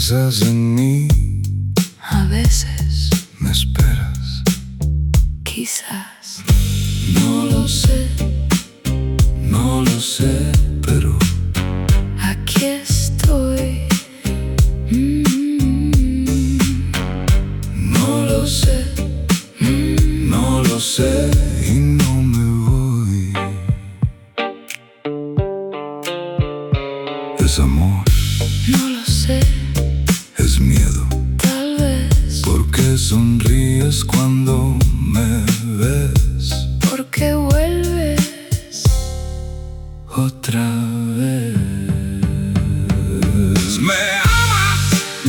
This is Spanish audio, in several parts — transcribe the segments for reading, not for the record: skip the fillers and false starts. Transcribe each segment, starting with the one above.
piensas en mí, A veces, me esperas. quizás, No lo sé, no lo sé, pero aquí estoy. no lo sé, no lo sé y no me voy. Es amor, No lo sé, es miedo. tal vez, ¿Por qué sonríes cuando me ves? porque vuelves. Otra vez. ¿Me amas?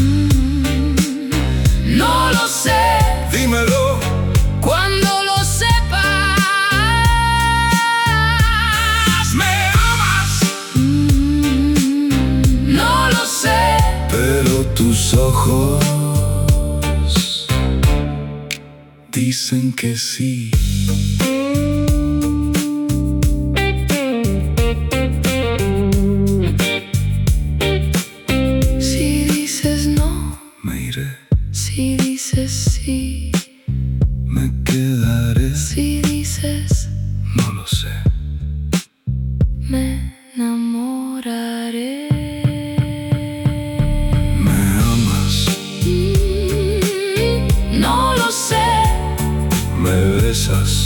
No lo sé, Dímelo. cuando lo sepas. ¿Me amas? No lo sé, Pero tus ojos dicen que sí. si dices no, Me iré, si dices sí, me quedaré. si dices No lo sé. me enamoraré. ¿Me amas? No lo sé, ¿Me besas?